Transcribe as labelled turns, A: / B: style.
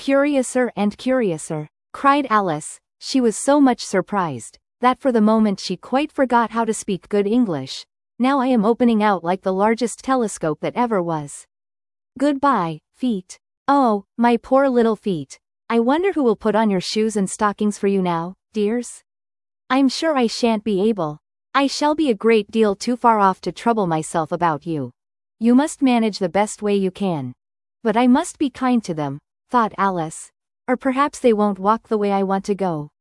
A: Curiouser and curiouser, cried Alice. She was so much surprised that for the moment she quite forgot how to speak good English. Now I am opening out like the largest telescope that ever was. Goodbye, feet. Oh, my poor little feet. I wonder who will put on your shoes and stockings for you now, dears? I'm sure I shan't be able. I shall be a great deal too far off to trouble myself about you. You must manage the best way you can. But I must be kind to them, thought Alice. Or perhaps they won't walk the way I want to go.